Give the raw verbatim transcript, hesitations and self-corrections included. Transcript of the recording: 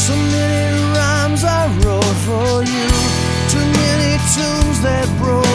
So many rhymes I wrote for you, too many tunes that broke